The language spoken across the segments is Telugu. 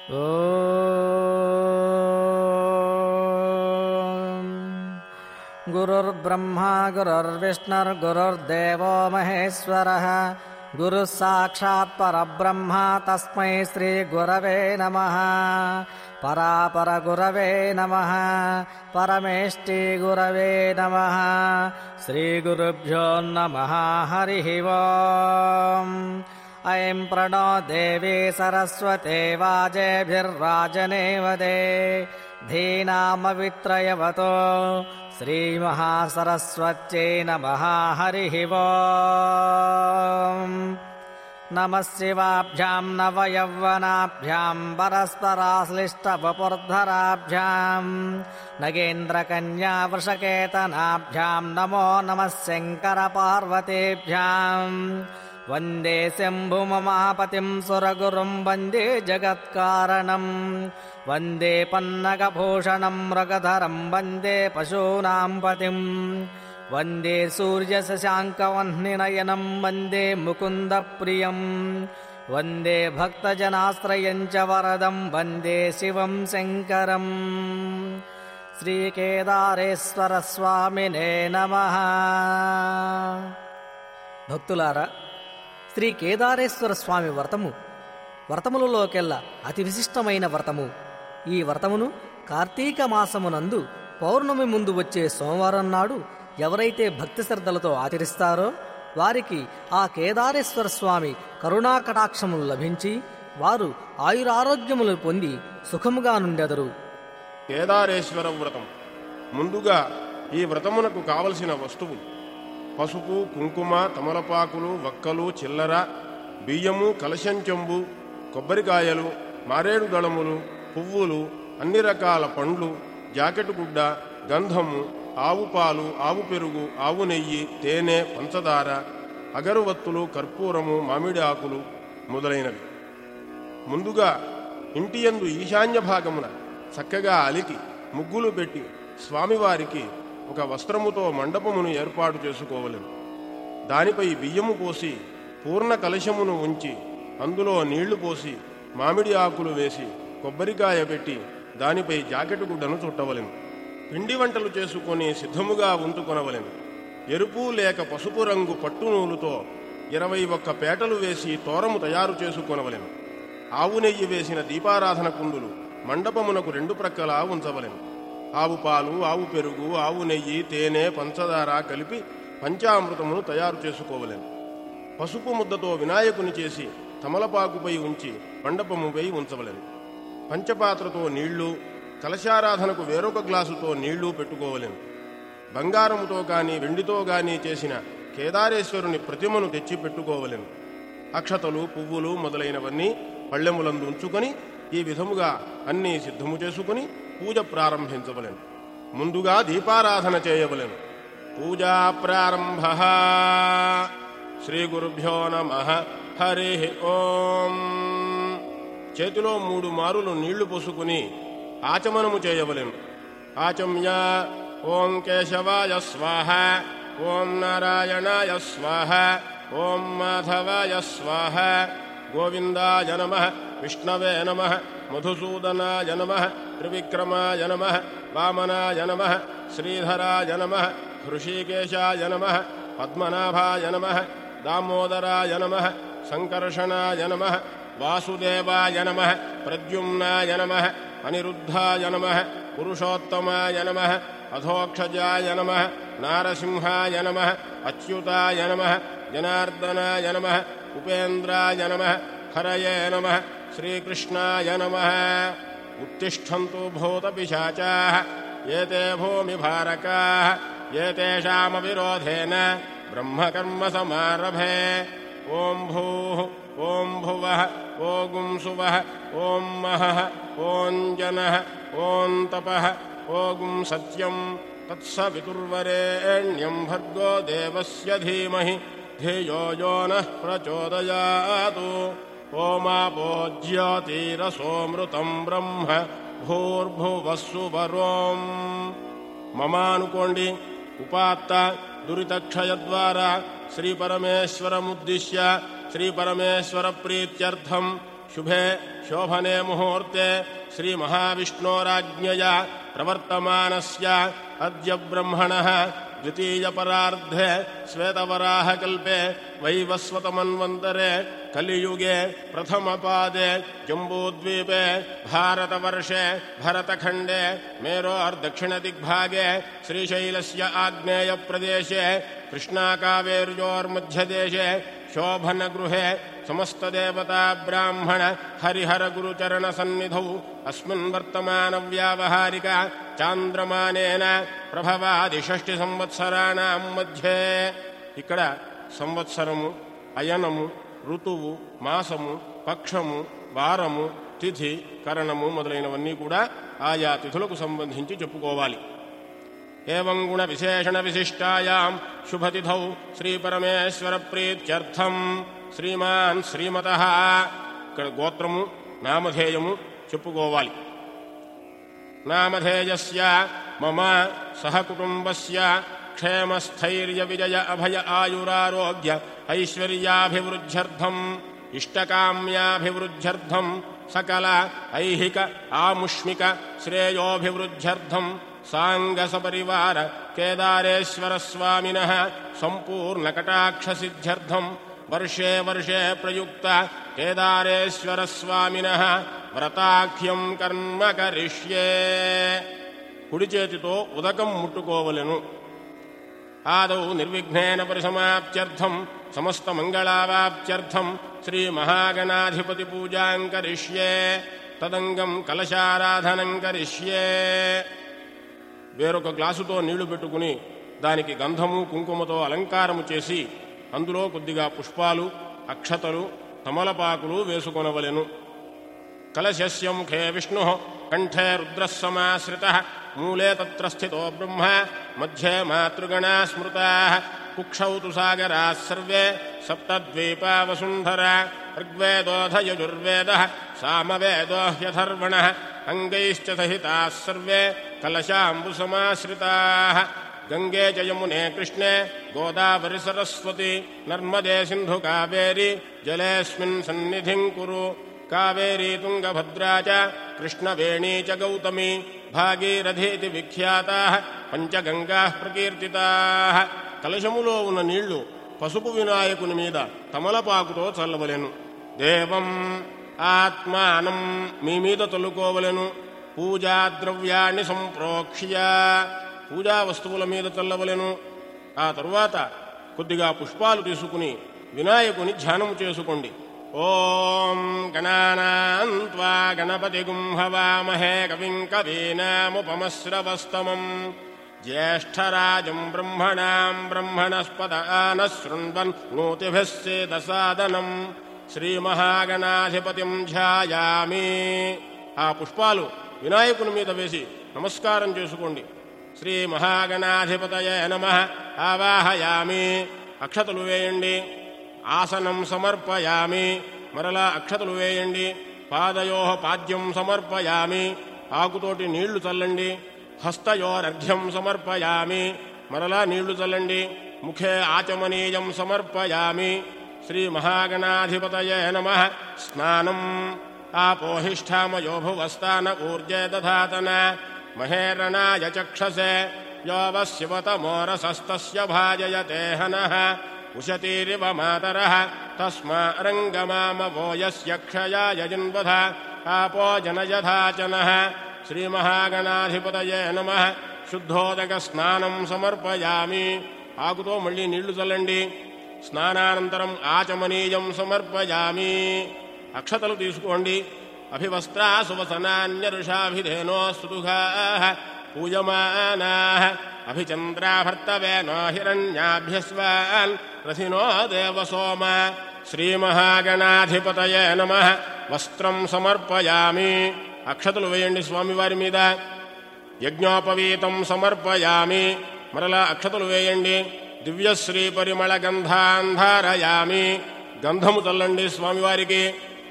ॐ गुरुर्ब्रह्मा गुरुर्विष्णुर्गुरुर्देवो महेश्वरः गुरुः साक्षात् परब्रह्म तस्मै श्रीगुरवे नमः। परापरगुरवे नमः। परमेष्टि गुरवे नमः। श्रीगुरुभ्यो नमः। हरिः ओम्। ऐं प्रणो देवी सरस्वती वाजेभिर्वाजनेवदे धीनामवित्रयवतो श्रीमहासरस्वत्यै नमः। हरिः ओम्। नमः शिवाभ्यां नवयौवनाभ्यां परस्पराश्लिष्टवपुर्धराभ्यां नगेन्द्रकन्या वृषकेतनाभ्यां नमो नमः शङ्करपार्वतीभ्यां। वन्दे शम्भुममापतिं सुरगुरुं वन्दे जगत्कारणं वन्दे पन्नगभूषणं मृगधरं वन्दे पशूनां पतिं वन्दे सूर्यशशाङ्कवह्निनयनं वन्दे मुकुन्दप्रियं वन्दे भक्तजनाश्रयं च वरदं वन्दे शिवं शङ्करम्। श्रीकेदारेश्वरस्वामिने नमः। భక్తులారా, శ్రీ కేదారేశ్వర స్వామి వ్రతములలోకెల్లా అతి విశిష్టమైన వ్రతము. ఈ వ్రతమును కార్తీక మాసమునందు పౌర్ణమి ముందు వచ్చే సోమవారం నాడు ఎవరైతే భక్తి శ్రద్ధలతో ఆచరిస్తారో వారికి ఆ కేదారేశ్వర స్వామి కరుణాకటాక్షములు లభించి వారు ఆయురారోగ్యములు పొంది సుఖముగా నుండెదరు. కేదారేశ్వర వ్రతం. ముందుగా ఈ వ్రతమునకు కావలసిన వస్తువులు: పసుపు, కుంకుమ, తమలపాకులు, వక్కలు, చిల్లర, బియ్యము, కలశంచెంబు, కొబ్బరికాయలు, మారేడు దళములు, పువ్వులు, అన్ని రకాల పండ్లు, జాకెట్ గుడ్డ, గంధము, ఆవు పాలు, ఆవు పెరుగు, ఆవు నెయ్యి, తేనె, పంచదార, అగరువత్తులు, కర్పూరము, మామిడి ఆకులు మొదలైనవి. ముందుగా ఇంటియందు ఈశాన్య భాగమున చక్కగా అలికి ముగ్గులు పెట్టి స్వామివారికి ఒక వస్త్రముతో మండపమును ఏర్పాటు చేసుకోవలెను. దానిపై బియ్యము పోసి పూర్ణ కలశమును ఉంచి అందులో నీళ్లు పోసి మామిడి ఆకులు వేసి కొబ్బరికాయ పెట్టి దానిపై జాకెట్ గుడ్డను చుట్టవలెను. పిండి వంటలు చేసుకొని సిద్ధముగా ఉంచుకొనవలెను. ఎరుపు లేక పసుపు రంగు పట్టు నూలుతో 21 పేటలు వేసి తోరము తయారు చేసుకొనవలెను. ఆవు నెయ్యి వేసిన దీపారాధన కుందులు మండపమునకు 2 ప్రక్కలా ఉంచవలెను. ఆవు పాలు, ఆవు పెరుగు, ఆవు నెయ్యి, తేనె, పంచదార కలిపి పంచామృతమును తయారు చేసుకోవలెను. పసుపు ముద్దతో వినాయకుని చేసి తమలపాకుపై ఉంచి మండపముపై ఉంచవలెను. పంచపాత్రతో నీళ్లు, కలశారాధనకు వేరొక గ్లాసుతో నీళ్లు పెట్టుకోవలెను. బంగారముతో గాని వెండితో గాని చేసిన కేదారేశ్వరుని ప్రతిమను తెచ్చి పెట్టుకోవలెను. అక్షతలు, పువ్వులు మొదలైనవన్నీ పళ్ళెములందు ఉంచుకొని ఈ విధముగా అన్నీ సిద్ధము చేసుకుని పూజ ప్రారంభించవలెను. ముందుగా దీపారాధన చేయవలెను. పూజా ప్రారంభ. శ్రీ గురుభ్యో నమః. హరి ఓం. చేతిలో 3 మారులు నీళ్లు పోసుకుని ఆచమనము చేయవలెను. ఆచమ్య ఓం కేశవాయ స్వాహ, ఓం నారాయణాయ స్వాహ, ఓం మాధవాయ స్వాహ, గోవిందాయ నమః, విష్ణవే నమః, మధుసూదనాయ నమః, త్రివిక్రమాయ నమః, వామనాయ నమః, శ్రీధరాయ నమః, హృషీకేశాయ నమః, పద్మనాభాయ నమః, దామోదరాయ నమః, సంకర్షణాయ నమః, వాసుదేవాయ నమః, ప్రద్యుమ్నాయ నమః, అనిరుద్ధాయ నమః, పురుషోత్తమాయ నమః, అధోక్షజాయ నమః, నారసింహాయ నమః, అచ్యుతాయ నమః, జనార్దనాయ నమః, ఉపేంద్రాయ నమః, హరయే నమః, శ్రీకృష్ణాయ నమః. ఉత్తిష్టంతు భూతపిశాచాః ఏతే భూమిభారకాః ఏతేషామవిరోధేన బ్రహ్మకర్మ సమారభే. ఓం భూః ఓం భువః ఓం సువః ఓం మహః ఓం జనః ఓం తపః ఓం సత్యం తత్సవితుర్వరేణ్యం భర్గో దేవస్య ధీమహి ధియో యో నః ప్రచోదయాతు. ఓమాపో జ్యోతిరసోమృతం బ్రహ్మ భూర్భువస్సు వరోం. మమానుకోండి. ఉపాత్త దురితక్షయ ద్వారా శ్రీపరమేశ్వరముద్దిశ్య శ్రీపరమేశ్వర ప్రీత్యర్థం शुभे शोभने मुहूर्ते श्रीमहाविष्णोराज्ञया प्रवर्तमानस्य अद्य ब्रह्मणः द्वितीयपरार्धे श्वेतवराहकल्पे वैवस्वतमन्वन्तरे कलियुगे प्रथमपादे जम्बूद्वीपे भारतवर्षे भरतखण्डे मेरोर्दक्षिणदिग्भागे श्रीशैलस्य आग्नेयप्रदेशे कृष्णाकावेर्योर्मध्यदेशे शोभनगृहे समस्तदेवता ब्राह्मण हरिहरगुरुचरणसन्निधौ अस्मिन् वर्तमानव्यावहारिक चान्द्रमानेन ప్రభవాది 6 సంవత్సరాణం మధ్యే. ఇక్కడ సంవత్సరము, అయనము, ఋతువు, మాసము, పక్షము, వారము, తిథి, కరణము మొదలైనవన్నీ కూడా ఆయా తిథులకు సంబంధించి చెప్పుకోవాలి. ఏవం గుణ విశేషణ విశిష్టాయాం శుభతిథౌ శ్రీపరమేశ్వర ప్రీత్యర్థం శ్రీమాన్ శ్రీమతః. ఇక్కడ గోత్రము, నామధేయము చెప్పుకోవాలి. నామధేయస్య మమ సహకుటుంబస్య క్షేమస్థైర్య విజయ అభయ ఆయురారోగ్య ఐశ్వర్యాభివృద్ధ్యర్థం ఇష్టకామ్యాభివృద్ధ్యర్థం సకల ఐహిక ఆముష్మిక శ్రేయోభివృద్ధ్యర్థం సాంగసపరివార కేదారేశ్వరస్వామినః సంపూర్ణకటాక్షసిద్ధ్యర్థం వర్షే వర్షే ప్రయుక్త కేదారేశ్వరస్వామినః వ్రతాఖ్యం కర్మ కరిష్యే. కుడి చేతితో ఉదకం ముట్టుకోవలెను. ఆదౌ నిర్విఘ్నేన పరిసమాప్త్యర్థం సమస్త మంగళావాప్త్యర్థం శ్రీమహాగణాధిపతి పూజాం కరిష్యే. తదంగం కలశారాధనం కరిష్యే. వేరొక గ్లాసుతో నీళ్లు పెట్టుకుని దానికి గంధము కుంకుమతో అలంకారము చేసి అందులో కొద్దిగా పుష్పాలు, అక్షతలు, తమలపాకులు వేసుకొనవలెను. కలశస్య ముఖే విష్ణు కంఠే రుద్రః సమాశ్రితః మూలే తత్ర స్థితో బ్రహ్మ మధ్యే మాతృగణా స్మృతాః కుక్షౌ తు సాగరాः సర్వే సప్తద్వీపా వసుంధరా ఋగ్వేదోऽధ యజుర్వేదः సామవేదో హ్యథర్వణः అంగైశ్చ సహితాः సర్వే కలశాంబుసమాశ్రితాः. గంగే చ యమునే కృష్ణే గోదావరి సరస్వతి నర్మదే సింధు కావేరి జలేస్మిన్ సన్నిధిం కురు. కావేరీ తుంగభద్రా చ కృష్ణవేణీ చ గౌతమి భాగీరథీతి విఖ్యాతాః పంచగంగాః ప్రకీర్తితాః. కలశములో ఉన్న నీళ్లు పసుపు వినాయకుని మీద తమలపాకుతో చల్లవలెను. దేవం ఆత్మానం మీ మీద చల్లుకోవలెను. పూజా ద్రవ్యాన్ని సంప్రోక్ష్య పూజా వస్తువుల మీద చల్లవలెను. ఆ తరువాత కొద్దిగా పుష్పాలు తీసుకుని వినాయకుని ధ్యానము చేసుకోండి. ఓం గణానాం త్వా గణపతిగుం హవామహే కవిం కవీనాముపమశ్రవస్తమం జ్యేష్ఠరాజం బ్రహ్మణాం బ్రహ్మణస్పద ఆనః శృణ్వన్ నోతిభిः సేదసాదనం శ్రీమహాగణాధిపతిం ధ్యాయామి. ఆ పుష్పాలు వినాయకుని మీద వేసి నమస్కారం చేసుకోండి. శ్రీమహాగణాధిపతయే నమః ఆవాహయామి. అక్షతలు వేయండి. ఆసనం సమర్పయామి. మరలా అక్షతలు వేయండి. పాదయోః పాద్యం సమర్పయామి. ఆకుతోటి నీళ్లు చల్లండి. హస్తయోరర్ఘ్యం సమర్పయామి. మరలా నీళ్లు చల్లండి. ముఖే ఆచమనీయం సమర్పయామి. శ్రీమహాగణాధిపతయే నమః. స్నానం ఆపోహిష్ఠామయో భువస్థాన ఊర్జే దధాతన మహేరణాయ చక్షసే యోవశివతమోరసస్తస్య భాజయతే హనః ఉశతీరివ మాతరః తస్మా రంగమామవో యస్య క్షయాయ జన్వధ ఆపో జనయథాచనః. శ్రీమహాగణాధిపతయే నమః. శుద్ధోదక స్నానం సమర్పయామి. ఆకుతో మళ్లీ నీళ్లు చల్లండి. స్నానానంతరం ఆచమనీయం సమర్పయామి. అక్షతలు తీసుకోండి. అభివస్త్రా సువసనాన్యరుషాభిధేనో స్తుతుఘాః పూయమానాః అభిచంద్రాభర్తవేనో హిరణ్యాభ్యస్వాన్ రథినో దేవసోమ. శ్రీమహాగణాధిపతయే నమః. వస్త్రం సమర్పయామి. అక్షతలు వేయండి స్వామివారి మీద. యజ్ఞోపవీతం సమర్పయామి. మరలా అక్షతలు వేయండి. దివ్యశ్రీ పరిమళ గంధాన్ ధారయామి. గంధము చల్లండి స్వామివారికి.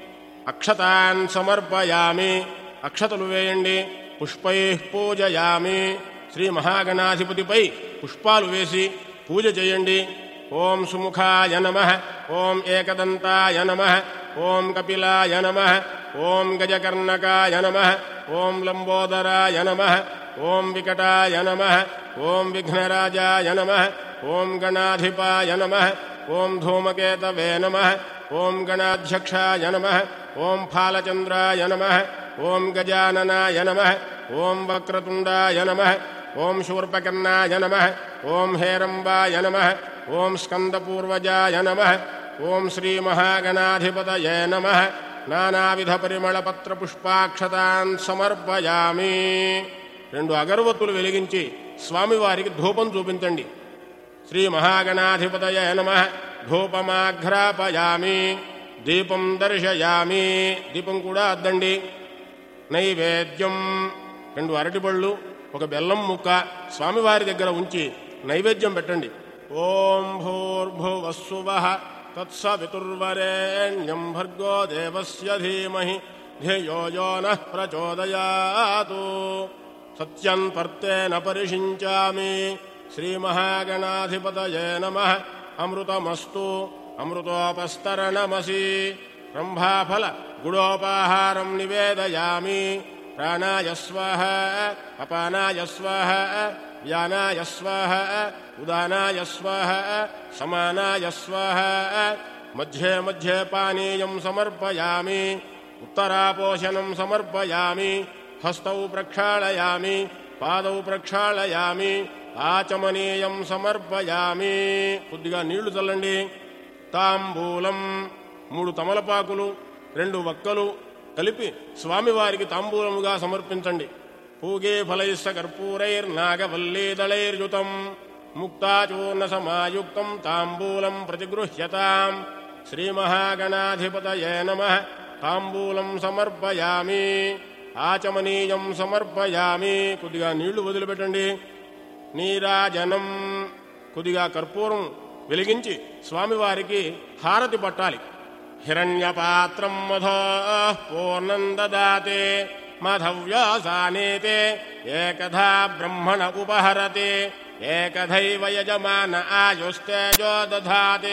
అక్షతాన్ సమర్పయామి. అక్షతలు వేయండి. పుష్పైః పూజయామి. శ్రీ మహాగణాధిపతిపై పుష్పాలు వేసి పూజ చేయండి. ఓం సుముఖాయ నమః. ఓం ఏకదంతాయ నమః. ఓం కపిలాయ నమః, ఓం గజకర్ణకాయ నమః, ఓం లంబోదరాయ నమః, ఓం వికటాయ నమః, ఓం విఘ్నరాజాయ నమః, ఓం గణాధిపాయ నమః, ఓం ధూమకేతవే నమః, ఓం గణాధ్యక్షాయ నమః, ఓం ఫాలచంద్రాయ నమః, ఓం గజాననాయ నమః, ఓం వక్రతుండాయ నమః, ఓం శూర్పకర్ణాయ నమః, ఓం హేరంబాయ నమః, ఓం స్కందపూర్వజాయ నమః, ఓం శ్రీమహాగణాధిపతయే నమః. నానావిధ పరిమళపత్ర పుష్పాక్షతాన్ సమర్పయామి. 2 అగరవత్తులు వెలిగించి స్వామివారికి ధూపం చూపించండి. శ్రీ మహాగణాధిపతయే నమః. ధూపమాఘ్రాపయామి. దీపం దర్శయామి. దీపం కూడా అద్దండి. నైవేద్యం 2 అరటిపళ్ళు, 1 బెల్లం ముక్క స్వామివారి దగ్గర ఉంచి నైవేద్యం పెట్టండి. ఓం భూర్భువస్సువః తత్సవితుర్వరేణ్యం భర్గో దేవస్య ధీమహి ధియో యో నః ప్రచోదయాతు. సత్యం పర్తేన పరిషించామి. శ్రీమహాగణాధిపతయే నమః. అమృతమస్తు. అమృతోపస్తరణమసి. రంభాఫల గుడోపాహారం నివేదయామి. ప్రాణాయ స్వాహ, అపానాయ స్వాహ, వ్యానాయ స్వాహ, ఉదానాయ స్వాహ, సమానాయ స్వాహ. మధ్యే మధ్యే పానీయం సమర్పయామి. ఉత్తరాపోషణం సమర్పయామి. హస్తౌ ప్రక్షాళయామి. పాదౌ ప్రక్షాళయామి. ఆచమనీయం సమర్పయామి. కొద్దిగా నీళ్లు చల్లండి. తాంబూలం 3 తమలపాకులు, 2 వక్కలు కలిపి స్వామివారికి తాంబూలముగా సమర్పించండి. పూగే ఫలైస్స కర్పూరైర్నాగవల్లీదళైర్యుతం ముక్తాచూర్ణ సమాయుక్తం తాంబూలం ప్రతిగృహ్యతాం. శ్రీమహాగణాధిపతయే నమః. తాంబూలం సమర్పయామి. ఆచమనీయం సమర్పయామి. కొద్దిగా నీళ్లు వదిలిపెట్టండి. నీరాజనం కొద్దిగా కర్పూరం వెలిగించి స్వామివారికి హారతి పట్టాలి. హిరణ్యపాత్రం మధో పూర్ణం దదాతే మధవ్యాసానేతే ఏకధా బ్రహ్మణ ఉపహరతే ఏకధైవ యజమాన ఆయుస్తేజో దధాతే.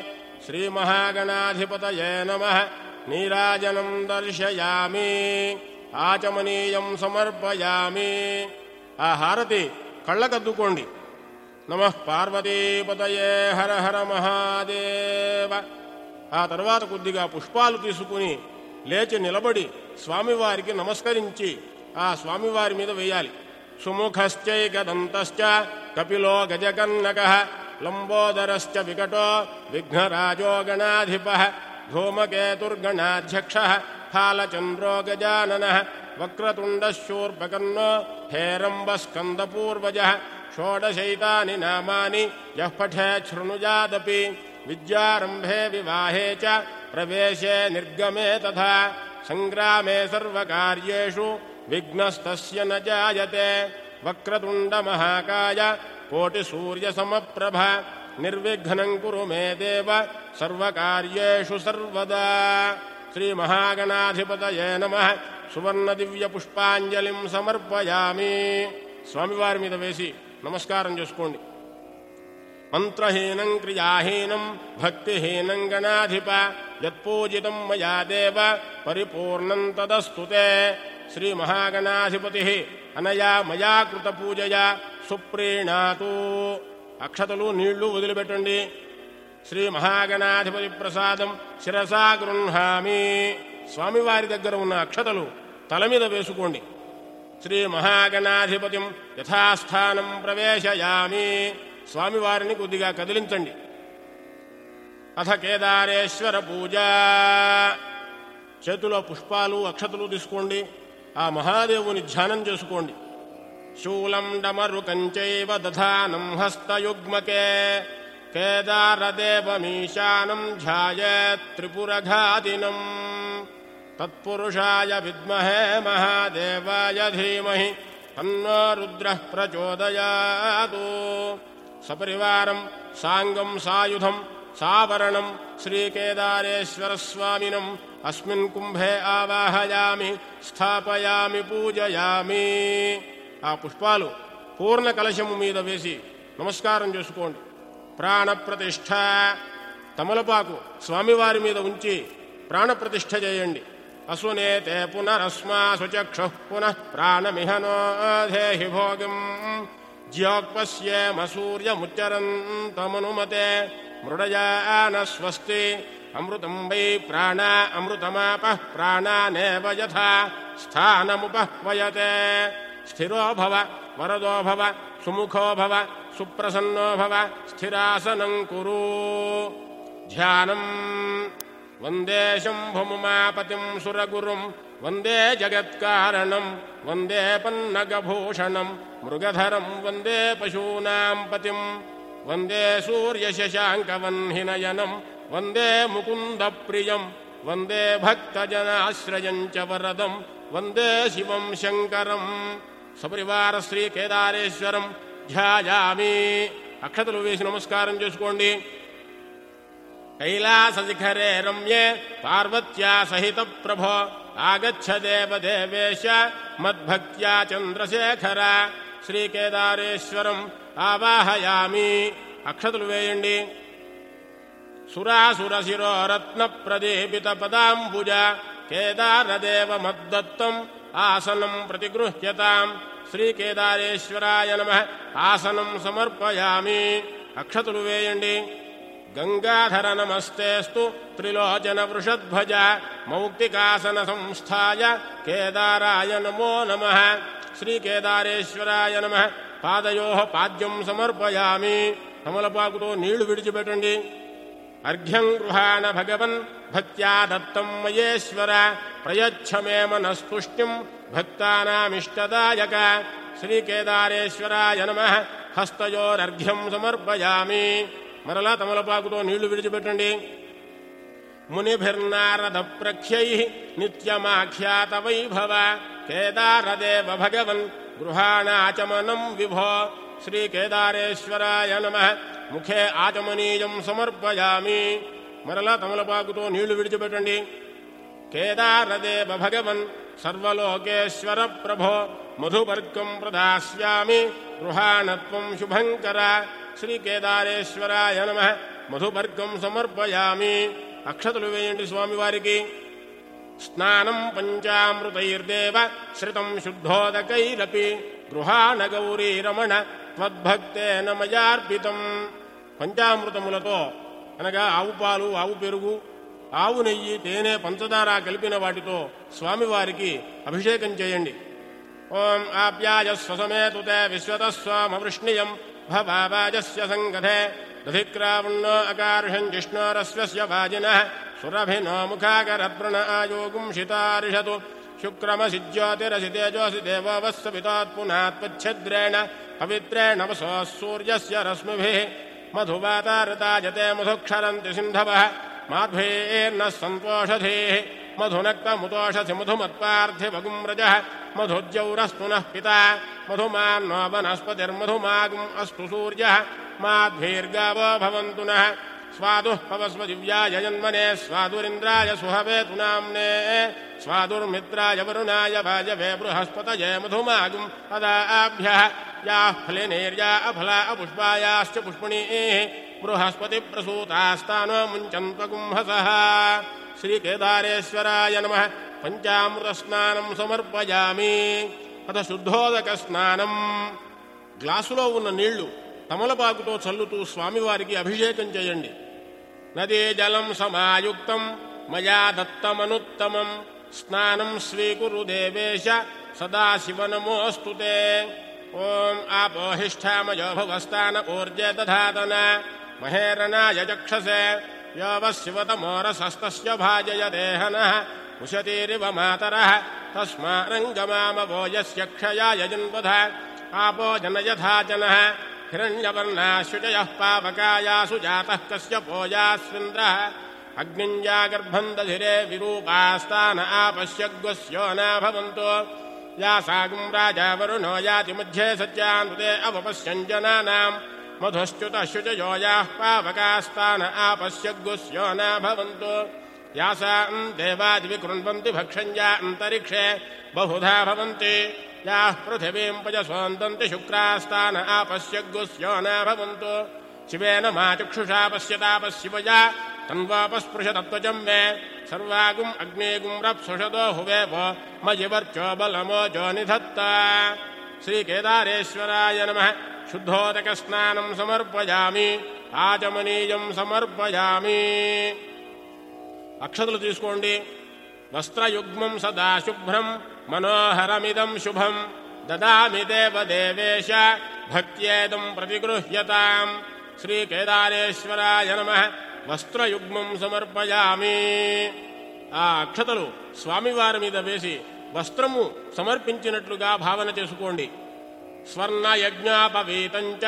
శ్రీమహాగణాధిపతయే నమః. నీరాజనం దర్శయామి. ఆచమనీయం సమర్పయామి. ఆ హారతి కళ్ళకద్దుకోండి. నమః పార్వతీపతయే హర హర మహాదేవ. ఆ తర్వాత కొద్దిగా పుష్పాలు తీసుకుని లేచి నిలబడి స్వామివారికి నమస్కరించి ఆ స్వామివారి మీద వేయాలి. సుముఖశ్చైకదంతశ్చ కపిలో గజకర్ణకః లంబోదరశ్చ వికటో విఘ్నరాజో గణాధిపః ధూమకేతుర్గణాధ్యక్షః ఫాలచంద్రో గజాననః వక్రతుండశూర్పకర్ణో హేరంబస్కందపూర్వజः షోడశైతాని నామాని యః పఠేత్ శృణుయాదపి. విద్యారంభే వివాహే చ ప్రవేశే నిర్గమే తథా సంగ్రామే సర్వకార్యేషు విఘ్నస్తస్య న జాయతే. వక్రతుండమహాకాయ కోటిసూర్యసమప్రభ నిర్విఘ్నం కురు మే దేవ సర్వకార్యేషు సర్వదా. శ్రీమహాగణాధిపతయే నమః. సువర్ణ దివ్య పుష్పాంజలిం సమర్పయామి. స్వామివారి మీద వేసి నమస్కారం చేసుకోండి. మంత్రహీనం క్రియాహీనం భక్తిహీనం గణాధిప యత్పూజితం మయా దేవ పరిపూర్ణం తదస్తుతే. శ్రీమహాగణాధిపతి అనయా మయా కృత పూజయా సుప్రీణాతు. అక్షతలు నీళ్లు వదిలిపెట్టండి. శ్రీ మహాగణాధిపతి ప్రసాదం శిరసా గృహామి. స్వామివారి దగ్గర ఉన్న అక్షతలు తల మీద వేసుకోండి. శ్రీ మహాగణాధిపతిం యథాస్థానం ప్రవేశయామి. స్వామివారిని కొద్దిగా కదిలించండి. అథ కేదారేశ్వర పూజ. చేతిలో పుష్పాలు అక్షతలు తీసుకోండి. ఆ మహాదేవుని ధ్యానం చేసుకోండి. శూలం డమరుకంచైవ దధానం హస్తయుగ్మకే కేదారదేవమీశానం ధ్యాయేత్ త్రిపురఘాతినం. తత్పురుషాయ విద్మహే మహాదేవాయ ధీమహి తన్నో రుద్రః ప్రచోదయాతు. సపరివారం సాంగం సాయుధం సావరణం శ్రీకేదారేశ్వరస్వామినం అస్మిన్ కుంభే ఆవాహయామి స్థాపయామి పూజయామి. ఆ పుష్పాలు పూర్ణ కలశము మీద వేసి నమస్కారం చేసుకోండి. ప్రాణప్రతిష్ఠ తమలపాకు స్వామివారి మీద ఉంచి ప్రాణప్రతిష్ఠ చేయండి. అసునేతే పునరస్మాసు చక్షుః పునః ప్రాణమిహనో దేహి భోగం జ్యోక్పశ్యేమ సూర్యముచ్చరంతమనుమతే మృడయాన స్వస్తి అమృతం వై ప్రాణ అమృతమాపః ప్రాణానేవ యథా స్థానముపహ్వయతే. స్థిరో భవ వరదో భవ సుముఖో భవ సుప్రసన్నో భవ స్థిరాసనం కురు. ధ్యానం వందే శంభుముమాపతిం సురగురుం వందే జగత్కారణం వందే పన్నగభూషణం మృగధరం వందే పశూనాం పతిం వందే సూర్యశశాంకవన్హినయనం వందే ముకుందప్రియం వందే భక్తజనాశ్రయం చ వరదం వందే శివం శంకరం. సపరివార శ్రీ కేదారేశ్వరం ధ్యాయామి. అక్షతలు వేసి నమస్కారం చేసుకోండి. కైలాసశిఖరే రమ్యే పార్వత్యా సహిత ప్రభో ఆగచ్చ దేవదేవేశ మద్భక్త్యా చంద్రశేఖర. శ్రీ కేదారేశ్వరం ఆవాహయామి. అక్షతలు వేయండి. సురాసురశిరోరత్న ప్రదీపిత పదాంబుజ కేదారదేవ మద్దత్తం ఆసనం ప్రతిగృహ్యతాం. శ్రీ కేదారేశ్వరాయ నమః. ఆసనం సమర్పయామి. అక్షతలు వేయండి. గంగాధర నమస్తేస్తు త్రిలోచన వృషధ్వజ మౌక్తికాసన సంస్థాయ కేదారాయ నమో నమః. శ్రీ కేదారేశ్వరాయ నమః. పాదయోః పాద్యం సమర్పయామి. కమలపాకుతో నీళ్లు విడిచిపెట్టండి. అర్ఘ్యం గృహాణ భగవన్ భక్త్యా దత్తం మయేశ్వర ప్రయచ్ఛ మే మనస్తుష్టిం భక్తానామిష్టదాయక. శ్రీ కేదారేశ్వరాయ నమః. హస్తయోరర్ఘ్యం సమర్పయామి. మరలా తమలపాకుతో నీళ్లు విడిచిపెట్టండి. మునిభిర్నారద ప్రఖ్యైః నిత్యమాఖ్యాత వైభవ కేదారదేవ భగవన్ గృహాణాచమనం విభో. శ్రీ కేదారేశ్వరాయ నమః. ముఖే ఆచమనీయం సమర్పయామి. మరలా తమలపాకుతో నీళ్లు విడిచిపెట్టండి. కేదారదేవ భగవన్ సర్వలోకేశ్వర ప్రభో మధుపర్కం ప్రదాస్యామి గృహాణత్వం శుభంకర. శ్రీ కేదారేశ్వరాయ నమః. మధుపర్కం సమర్పయామి. అక్షతలు వేయండి స్వామివారికి. స్నానం పంచామృతైర్దేవ శ్రితం శుద్ధోదకైరపి గృహాణ గౌరీ రమణ త్వద్భక్తేన మయార్పితం. పంచామృతములతో అనగా ఆవు పాలు, ఆవు పెరుగు, ఆవు నెయ్యి, తేనె, పంచదార కలిపిన వాటితో స్వామివారికి అభిషేకం చేయండి. ఓం ఆప్యాయస్వ సమేతుతే విశ్వతస్వామవృష్ణియం భవాజస్య సంగధే దధిక్రావణో అకార్షం జిష్ణోరస్వస్య వాజినః సురభినో ముఖాకరప్రణ ఆయోగుంషితారిషతు శుక్రమసి తేజోసి దేవో వస్సవితాత్పునాత్పచ్ఛద్రేణ పవిత్రేణ వసో సూర్యస్య రశ్మిభిః మధువాతారతాయతే మధుక్షరంతి సింధవః మాధ్వేర్న సంతోషధీః మధునక్తముతోషసి మధుమత్పార్థివగుం రజః మధుజ్యౌరస్తు నః పితా మధుమాన్నో వనస్పతిర్మధుమాగుం అస్తు సూర్యః మాధ్వీర్గావో భవంతు నః స్వాదుః పవస్వ దివ్యాయ జన్మనే స్వాదురింద్రాయ సుహవేతు నామ్నే స్వాదుర్మిత్రాయ వరుణాయ వాయవే బృహస్పతయే మధుమాగుం అదాభ్యః యాః ఫలినేర్యా అఫలా అపుష్పాయాశ్చ పుష్పిణీః బృహస్పతి ప్రసూతాస్తానో ముంచన్త్వగుంహసః. శ్రీ కేదారేశ్వరాయ నమః. పంచామృత స్నానం సమర్పయామి. అత శుద్ధోదక స్నానం. గ్లాసులో ఉన్న నీళ్లు తమలపాకుతో చల్లుతూ స్వామివారికి అభిషేకం చేయండి. నదీ జలం సమాయుక్తం మయా దత్తమనుత్తమం స్నానం స్వీకురు దేవేశ సదాశివ నమోస్తుతే. ఓం ఆపోహిష్ఠామయో భవస్థాన ఊర్జే దధాతన మహేరణాయ చక్షసే యోవశివతమోరసస్తస్య భాజయ దేహనః ఉశతీరివ మాతరః తస్మారంగమామవో యస్య క్షయాయ జన్వధ ఆపో జనయథాచనః హిరణ్యవర్ణాశుచయః పావకాయాసు జాతః కశ్యపోయాస్వింద్రః అగ్నింజాగర్భం దధిరే విరూపాస్తాన ఆపశ్యగ్వస్యోనా భవంతో యాసాగుం రాజా వరుణో యాతి మధ్యే సత్యాన్తే అవపశ్యంజనానాం మధుశ్చ్యుతశుచయో యాః పావకాస్తాన ఆపశ్యగ్వస్యోనా భవంతో యాసాం దేవాదివికృణ్వంతి భక్షంజా అంతరిక్షే బహుధా భవంతి యాః పృథివీం పజసోందంతి శుక్రాస్తాన ఆపశ్యగ్వస్యోనా భవంతో శివేన మా చక్షుషా పశ్యతాపశివయా तन्वापस्पृश तत्त्वचं मे सर्वागुम् अग्नेगुम् रप्सुषदो हुवेव मयिवर्चो बलमोजो निधत्त श्रीकेदारेश्वराय नमः शुद्धोदकस्नानं समर्पयामि आचमनीयं समर्पयामि అక్షతలు తీసుకోండి వస్త్రయుగ్మం సదా శుభ్రం మనోహరమిదం శుభం దదామి దేవదేవేశ భక్త్యేదం ప్రతిగృహ్యతాం శ్రీకేదారేశ్వరాయ నమః వస్త్రయుగ్మం సమర్పయామి ఆ అక్షతలు స్వామివారి మీద వేసి వస్త్రము సమర్పించినట్లుగా భావన చేసుకోండి స్వర్ణయజ్ఞాపవీతంచ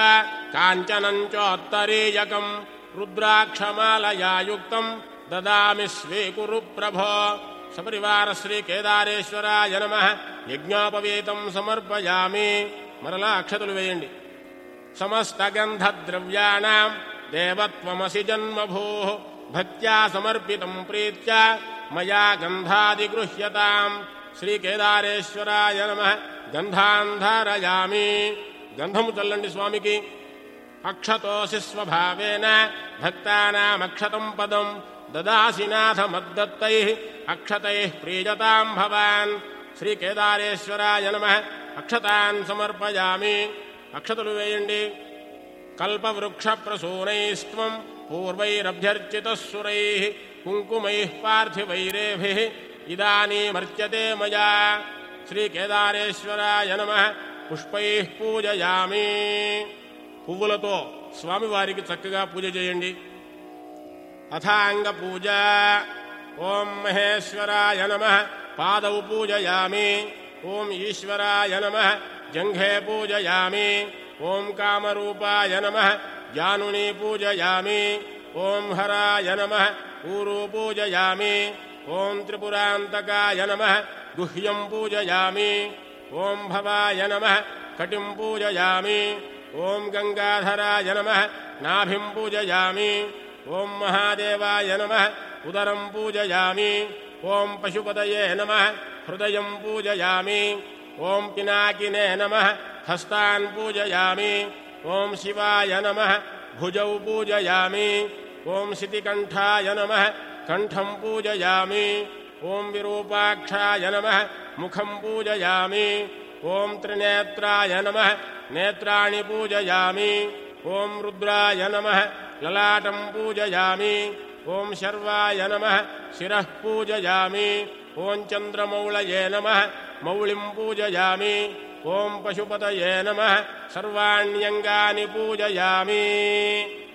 కాంచనంచోత్తరీయకం రుద్రాక్షమాలయాయుక్తం దదామి స్వీకురు ప్రభో సపరివార శ్రీకేదారేశ్వరాయ నమః యజ్ఞోపవీతం సమర్పయామి మరలా అక్షతలు వేయండి సమస్తగంధద్రవ్యాణం దేవత్వమసి జన్మభూః భక్త్యా సమర్పితం ప్రీత్యా మయా గంధాదిగృహ్యతాం శ్రీకేదారేశ్వరాయ నమః గంధాన్ ధారయామి గంధము చల్లండి స్వామికి అక్షతోసి స్వభావేన భక్తానామక్షతం పదం దదాసి నాథ మద్దత్తైః అక్షతైః ప్రీయతాం భవాన్ శ్రీకేదారేశ్వరాయ నమః అక్షతాన్ సమర్పయామి అక్షతలు వేయండి కల్పవృక్ష ప్రసూనైస్త్వం పూర్వైరభ్యర్చితః సురైః కుంకుమైః పార్థివైరేభిః ఇదానీమర్చ్యతే మయా శ్రీకేదారేశ్వరాయ నమః పుష్పైః పూజయామి పువ్వులతో స్వామివారికి చక్కగా పూజ చేయండి అథాంగ పూజ ఓం మహేశ్వరాయ నమః పాదౌ పూజయామి ఓం ఈశ్వరాయ నమః జంఘే పూజయామి ఓం కామరూపాయ నమః జానుని పూజయామి ఓం హరాయ నమః ఊరు పూజయామి ఓం త్రిపురాంతకాయ నమః గుహ్యం పూజయామి ఓం భవాయ నమః కటిం పూజయామి ఓం గంగాధరాయ నమః నాభిం పూజయామి ఓం మహాదేవాయ నమః ఉదరం పూజయామి ఓం పశుపతయే నమః హృదయం పూజయామి ఓం పినాకినే నమః హస్తాన్ పూజయామి ఓం శివాయ నమః భుజౌ పూజయామి ఓం శితికంఠాయ నమః కంఠం పూజయామి ఓం విరూపాక్షాయ నమః ముఖం పూజయామి ఓం త్రినేత్రాయ నమః నేత్రాణి పూజయామి ఓం రుద్రాయ నమః లలాటం పూజయామి ఓం శర్వాయ నమః శిరః పూజయామి ఓం చంద్రమౌళయే నమః మౌళిం పూజయామి ఓం పశుపతయే నమః సర్వాణ్యంగాని పూజయామి